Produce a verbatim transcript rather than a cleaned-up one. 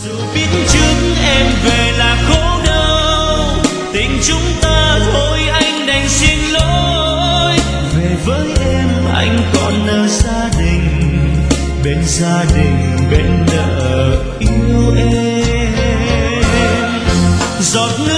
Dù biết trước em về là khổ đau, tình chúng ta thôi anh đành xin lỗi. Về với em anh còn nợ gia đình, bên gia đình bên nợ yêu em. Giọt nước